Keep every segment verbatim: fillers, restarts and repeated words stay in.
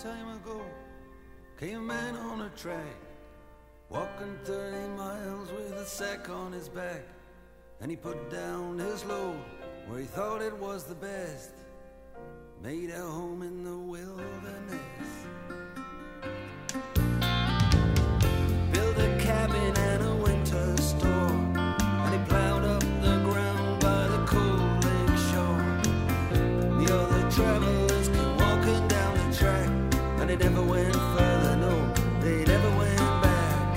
time ago came a man on a track, walking thirty miles with a sack on his back. And he put down his load where he thought it was the best, made a home in the wilderness. Built a cabin and a winter store, and he plowed up the ground by the cold lake shore. The other travelers came walking down the track, and they never went further, no, they never went back.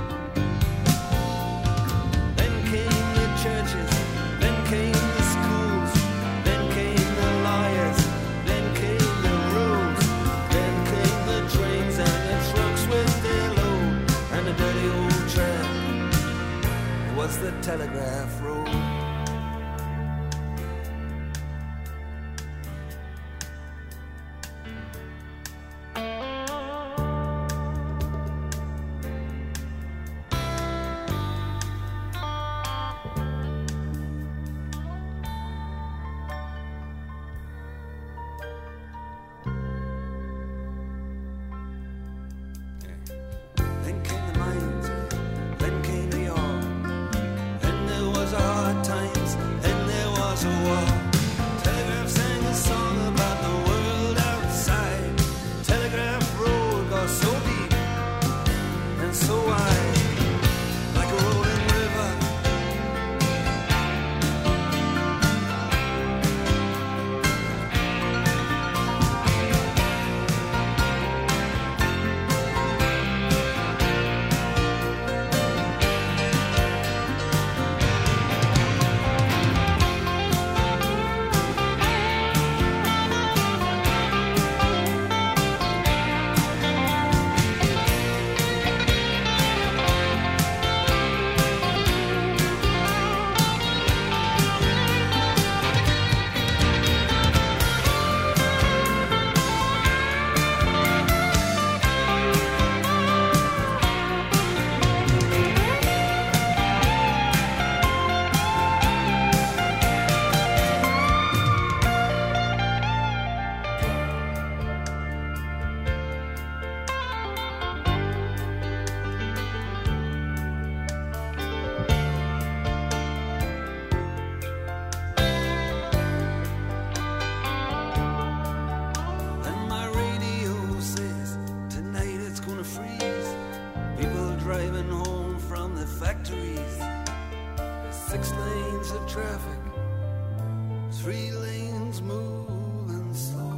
Then came the churches, then came the schools, then came the lawyers, then came the roads, then came the trains and the trucks with their load, and the dirty old track, it was the telegraph road. Then came the mines, then came the ore, then there was hard times, then there was a war. Telegraph sang a song about the world outside. Telegraph road got so deep and so wide, like a rolling river. And my radio says tonight it's gonna freeze. People driving home from the factories. Six lanes of traffic, three lanes moving slow.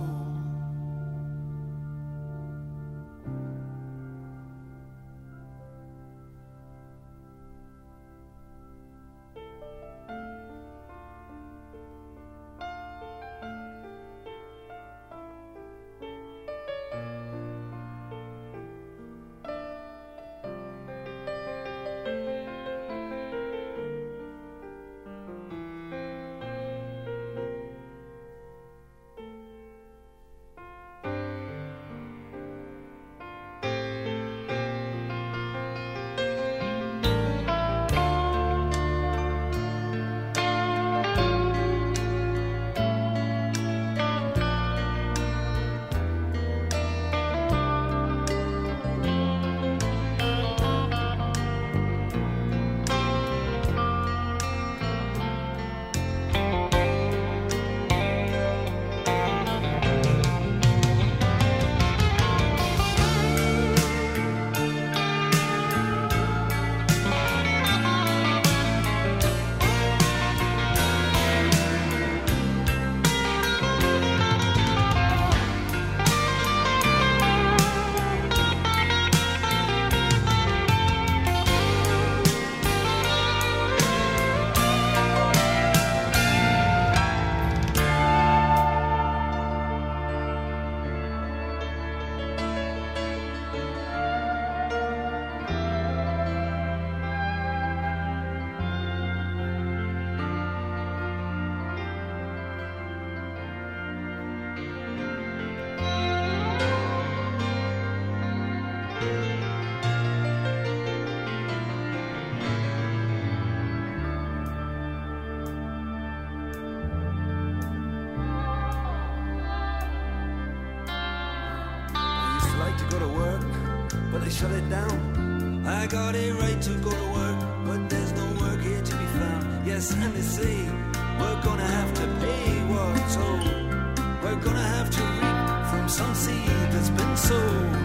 go to work, but they shut it down. I got a right to go to work, but there's no work here to be found. Yes, and they say we're gonna have to pay what's owed. We're gonna have to reap from some seed that's been sowed.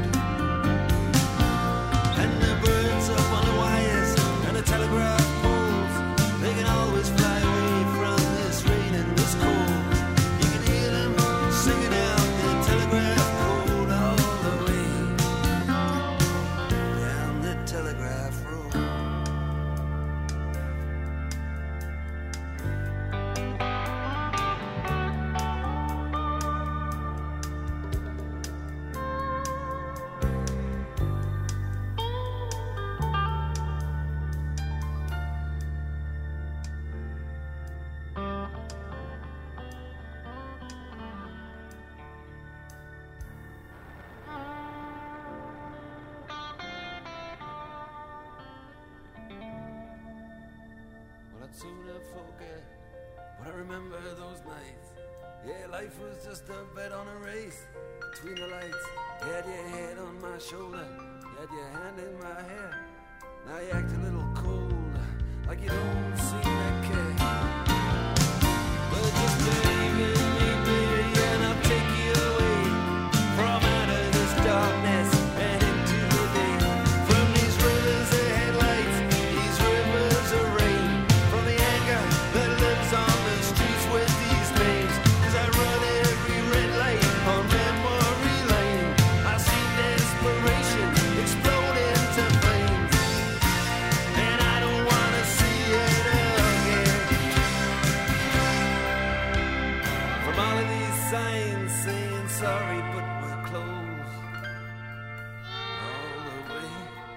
And the birds up on the wires and the telegraph poles, they can always fly away from this rain and this cold. You can hear them singing out the telegraph code all the way down the telegraph road. I'd sooner forget, but I remember those nights. Yeah, life was just a bet on a race between the lights. You had your head on my shoulder, you had your hand in my hair. Now you act a little cold, like you don't seem to care. But just believe in me, baby, and I'll take you away from out of this darkness and into the day. From these rivers of headlights, these rivers of rain, from the anger that lives on the streets with these names. As I run every red light on memory lane, I see desperation explode into flames, and I don't wanna see it again. From all of these signs saying sorry, but we're closed all the way.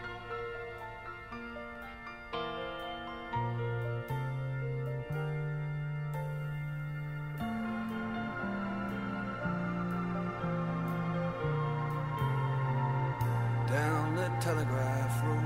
Down the telegraph road.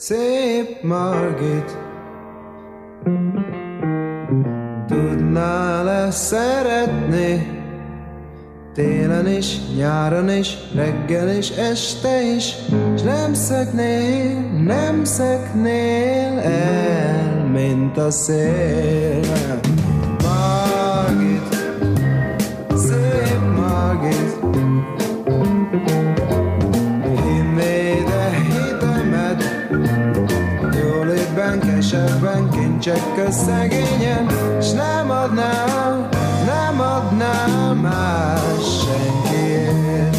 Szép Margit, tudnál-e szeretni? Télen is, nyáron is, reggel is, este is, s nem szöknél, nem szöknél el, mint a szél. Margit, szép Margit, hinnéd a hitemet, jólétben, keserben, kincsek közszegényen, s nem adnám, nem adnám más senkiért.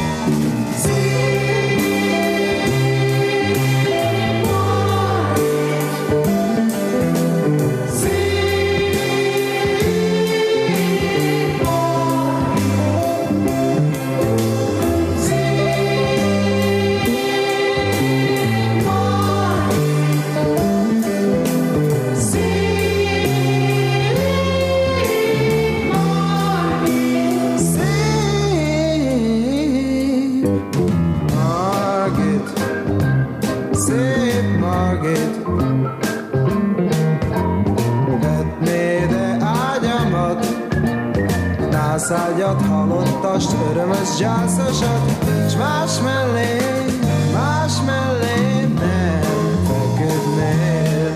Szágyat, halottast, örömös gyászosat, s más mellé, más mellé nem feküdnél.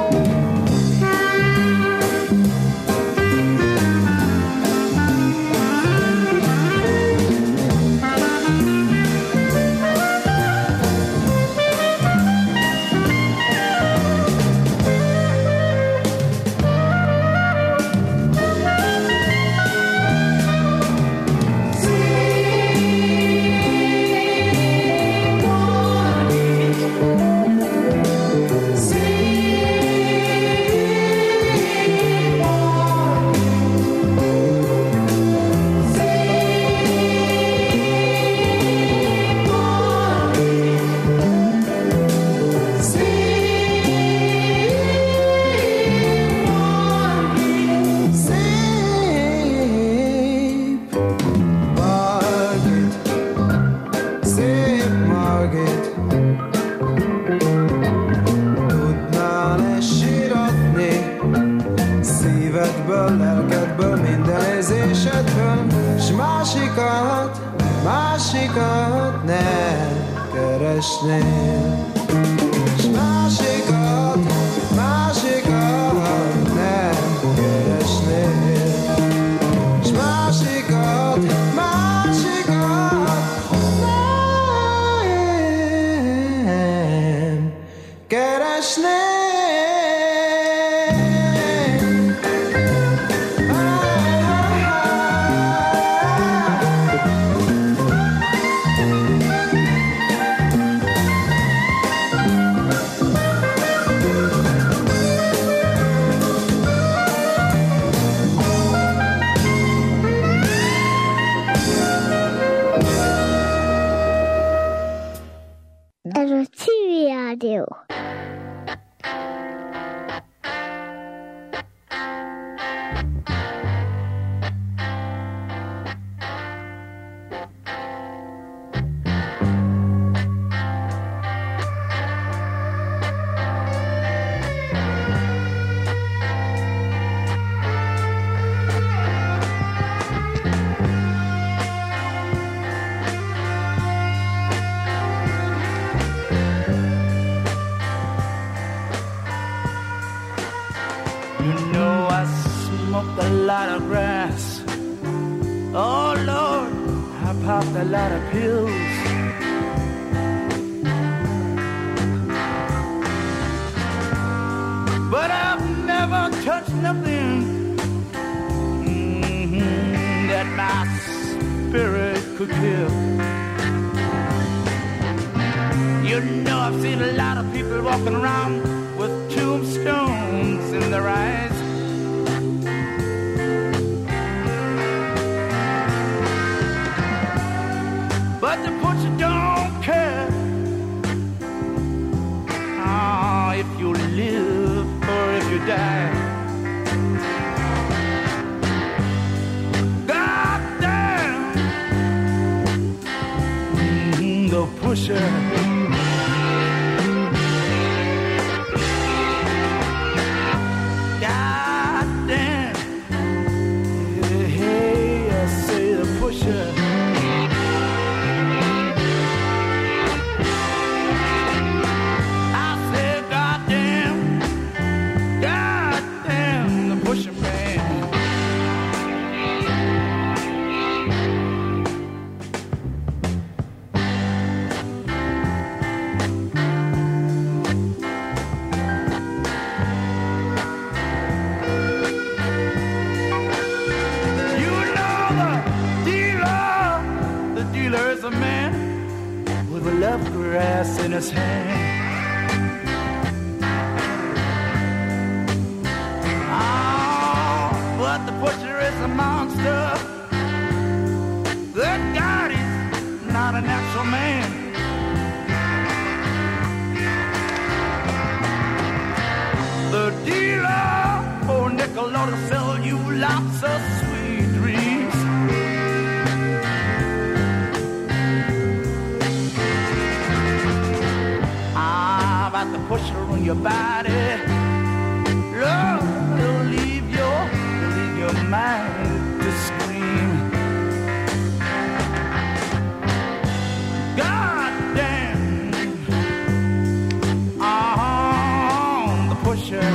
Másikat nem keresnél, s másikat, másikat nem keresnél, s másikat, másikat nem keresnél. Ez a Civil Rádió. A lot of pills. But I've never touched nothing mm-hmm, that my spirit could kill. You know, I've seen a lot of people walking around with tombstones in their eyes. But the butcher don't care oh, if you live or if you die. God damn, mm-hmm, the pusher in his hand. Oh, but the pusher is a monster. Good God, he's not a natural man. The dealer, oh nickel, ought to sell you lots of sweet dreams. Ah, about the pusher on your body, love will leave your, leave your mind to scream. God damn, ah, the pusher.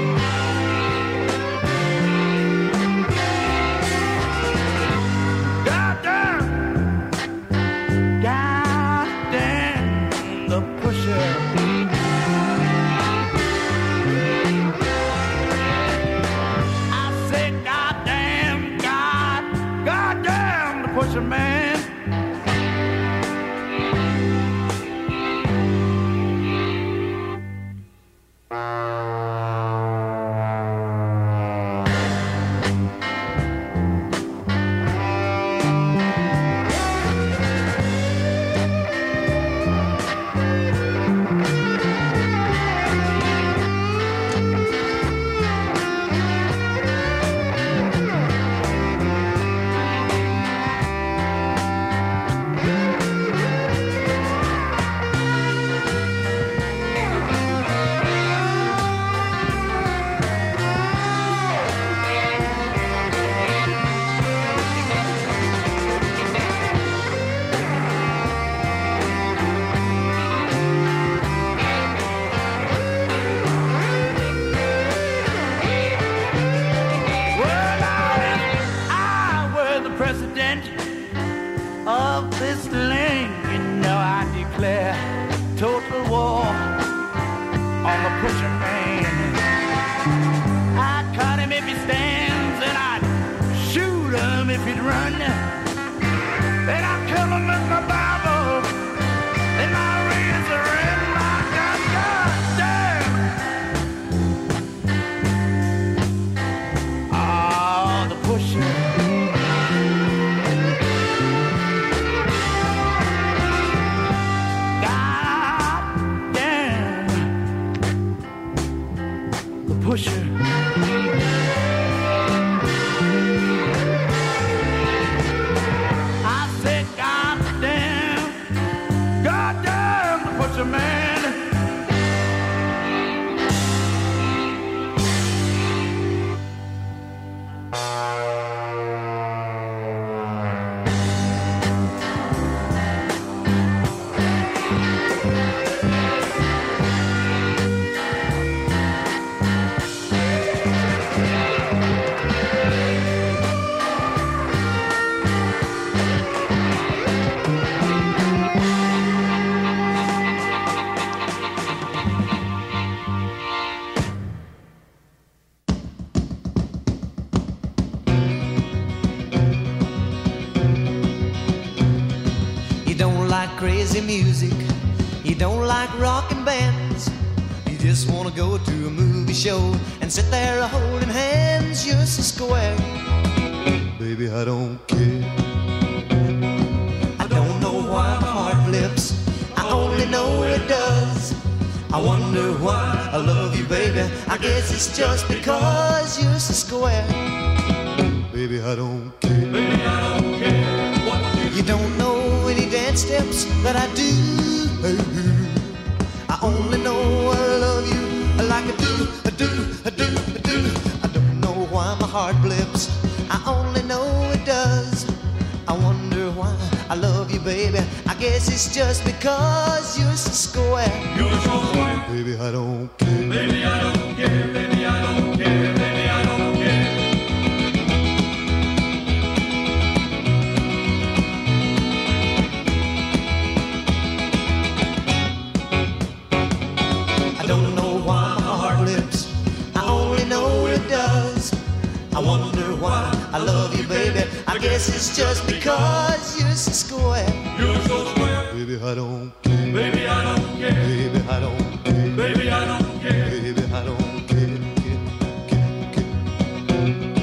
God damn, God damn, the pusher. I say, God damn, God, God damn, the pusher man. Of this land, you know I declare total war on the pusher man. I'd cut him if he stands, and I'd shoot him if he'd run. Then I'd kill him with my Bible, and my razor, and my gun. God damn! Oh, the pusher. Pusher. I said, God damn, God damn, the pusher man. Crazy music, you don't like rockin' bands, you just wanna go to a movie show and sit there holding hands just a square. Baby, I don't care. I don't know why my heart flips, I only know it does. I wonder why I love you, baby, I guess it's just because you're so square. Baby, I don't care. Baby, I don't care what you, you don't know any dance steps that I do. I only know I love you like I do, I do, I do, I do. I don't know why my heart blips, I only know it does. I wonder why I love you, baby, I guess it's just because you're so square. You're so square. Baby, I don't care. Baby, I don't care. Baby, I don't care. Baby, I don't care. I don't know why my heart blips, I only know it does. I wonder why I love you, baby, I guess it's just because you're so square. You're so square. Baby, I don't care. Baby, I don't care. Baby, I don't care. Baby, I don't care. Baby, I don't care. care, care, care.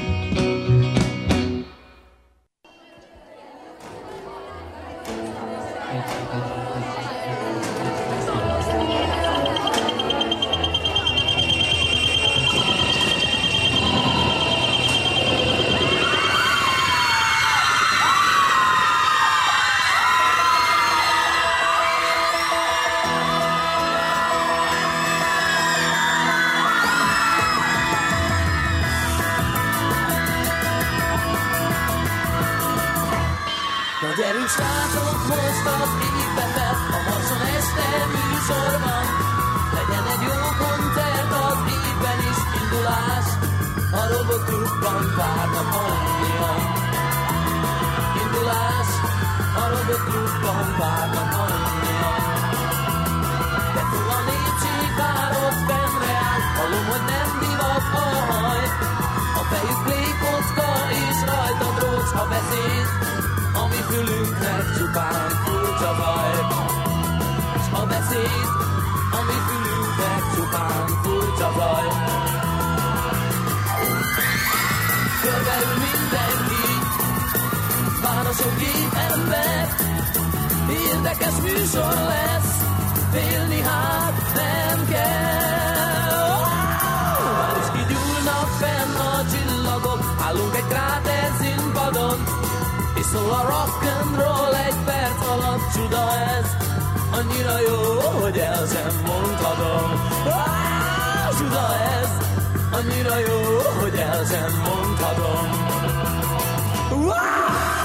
Na gyerünk srácok, most az égbe fel, a Marson este műsor van. Legyen egy jó koncert az évben is, indulás, a robotklubban várnak annyian. Indulás, a robotklubban várnak annyian. De túl a népség várod fennre áll, hallom, hogy nem divat a haj. A fejük plékocka és rajta drócs a beszéd, ami fülünknek csupán furcsa zaj. S a beszéd, ami fülünknek csupán furcsa zaj. Körbeül mindenki, vár a sok gép ember, érdekes műsor lesz, félni hát nem kell. Már is kigyúlnak fenn a csillagok, állunk egy kráter színpadon, és szól a rock'n'roll egy perc alatt, csuda ez, annyira jó, hogy el sem mondhatom. Ah, csuda ez, annyira jó, hogy el sem mondhatom. Ah!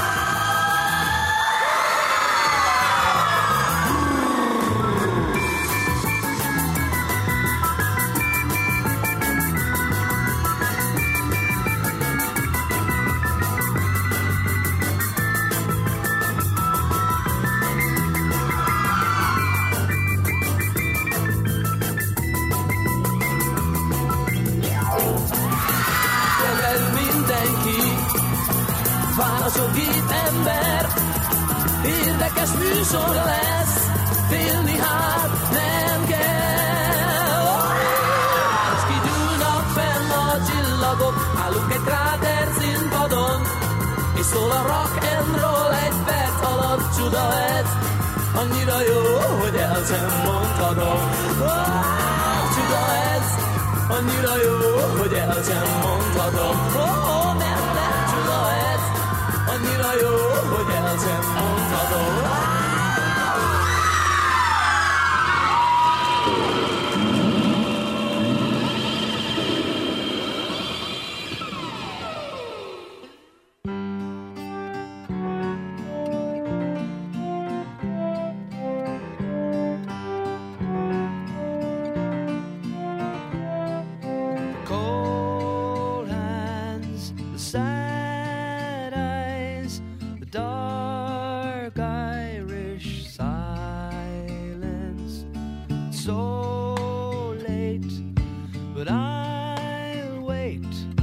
Vár a sok gép ember, érdekes műsor lesz, félni hát nem kell. És kigyúlnak fenn a csillagok, állunk egy kráter színpadon, és szól a rock'n'roll egy perc alatt, csuda ez, annyira jó, hogy el sem mondhatom. Csuda ez, annyira jó, hogy el sem mondhatom. Oh, nem, nem, csuda ez, annyira jó, hogy el sem mondhatom. Cold hands, the sad eyes, the dark Irish silence. So late, but I'll wait